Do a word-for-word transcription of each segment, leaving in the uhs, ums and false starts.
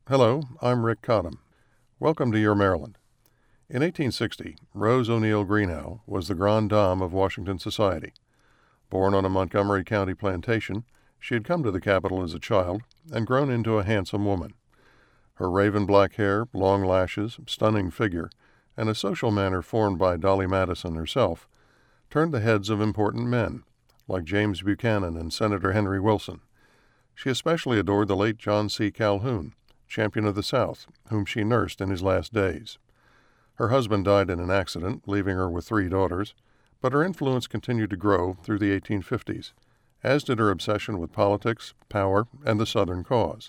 Hello, I'm Rick Cottam. Welcome to Your Maryland. In eighteen sixty, Rose O'Neal Greenough was the grande dame of Washington society. Born on a Montgomery County plantation, she had come to the capital as a child and grown into a handsome woman. Her raven black hair, long lashes, stunning figure, and a social manner formed by Dolly Madison herself turned the heads of important men, like James Buchanan and Senator Henry Wilson. She especially adored the late John C. Calhoun, champion of the South, whom she nursed in his last days. Her husband died in an accident, leaving her with three daughters, but her influence continued to grow through the eighteen fifties, as did her obsession with politics, power, and the Southern cause.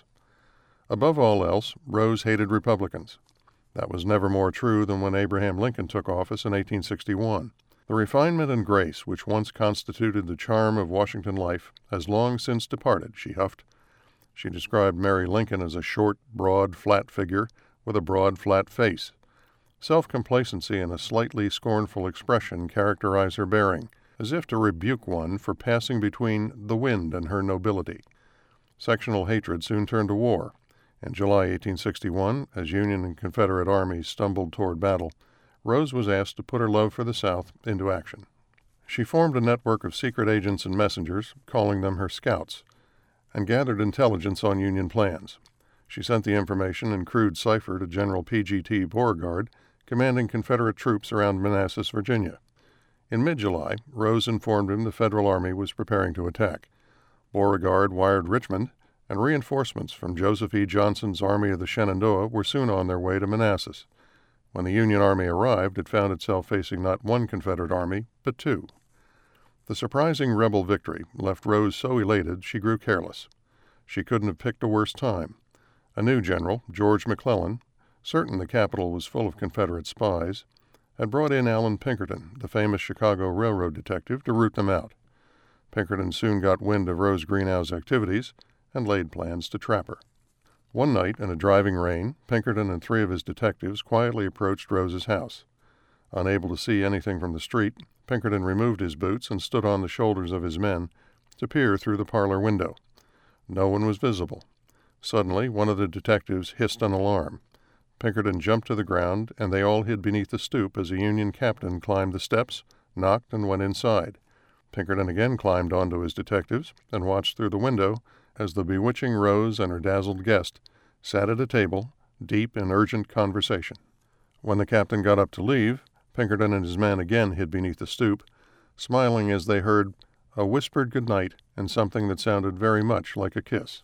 Above all else, Rose hated Republicans. That was never more true than when Abraham Lincoln took office in eighteen sixty-one. The refinement and grace which once constituted the charm of Washington life has long since departed, she huffed. She described Mary Lincoln as a short, broad, flat figure with a broad, flat face. Self-complacency and a slightly scornful expression characterize her bearing, as if to rebuke one for passing between the wind and her nobility. Sectional hatred soon turned to war. In July eighteen sixty-one, as Union and Confederate armies stumbled toward battle, Rose was asked to put her love for the South into action. She formed a network of secret agents and messengers, calling them her scouts, and gathered intelligence on Union plans. She sent the information in crude cipher to General P G T Beauregard, commanding Confederate troops around Manassas, Virginia. In mid-July, Rose informed him the Federal Army was preparing to attack. Beauregard wired Richmond, and reinforcements from Joseph E. Johnson's Army of the Shenandoah were soon on their way to Manassas. When the Union Army arrived, it found itself facing not one Confederate army, but two. The surprising rebel victory left Rose so elated she grew careless. She couldn't have picked a worse time. A new general, George McClellan, certain the capital was full of Confederate spies, had brought in Allan Pinkerton, the famous Chicago Railroad detective, to root them out. Pinkerton soon got wind of Rose Greenough's activities and laid plans to trap her. One night, in a driving rain, Pinkerton and three of his detectives quietly approached Rose's house. Unable to see anything from the street, Pinkerton removed his boots and stood on the shoulders of his men to peer through the parlor window. No one was visible. Suddenly, one of the detectives hissed an alarm. Pinkerton jumped to the ground, and they all hid beneath the stoop as a Union captain climbed the steps, knocked, and went inside. Pinkerton again climbed onto his detectives and watched through the window as the bewitching Rose and her dazzled guest sat at a table, deep in urgent conversation. When the captain got up to leave, Pinkerton and his men again hid beneath the stoop, smiling as they heard a whispered good night and something that sounded very much like a kiss.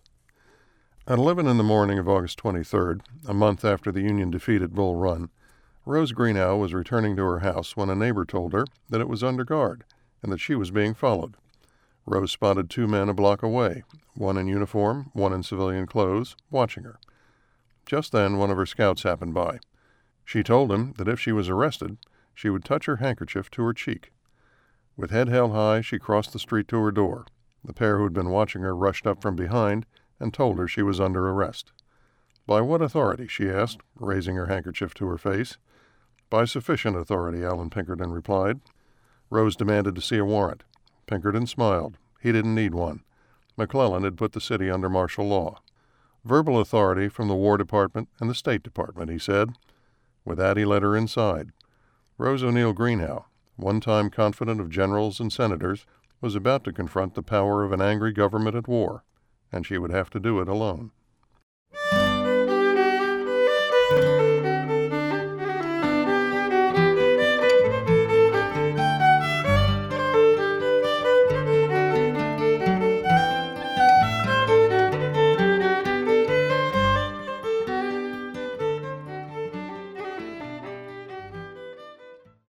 At eleven in the morning of August twenty-third, a month after the Union defeat at Bull Run, Rose Greenough was returning to her house when a neighbor told her that it was under guard and that she was being followed. Rose spotted two men a block away, one in uniform, one in civilian clothes, watching her. Just then, one of her scouts happened by. She told him that if she was arrested, she would touch her handkerchief to her cheek. With head held high, she crossed the street to her door. The pair who had been watching her rushed up from behind and told her she was under arrest. "By what authority?" she asked, raising her handkerchief to her face. "By sufficient authority," Allan Pinkerton replied. Rose demanded to see a warrant. Pinkerton smiled. He didn't need one. McClellan had put the city under martial law. "Verbal authority from the War Department and the State Department," he said. With that, he led her inside. Rose O'Neal Greenough, one-time confidant of generals and senators, was about to confront the power of an angry government at war, and she would have to do it alone.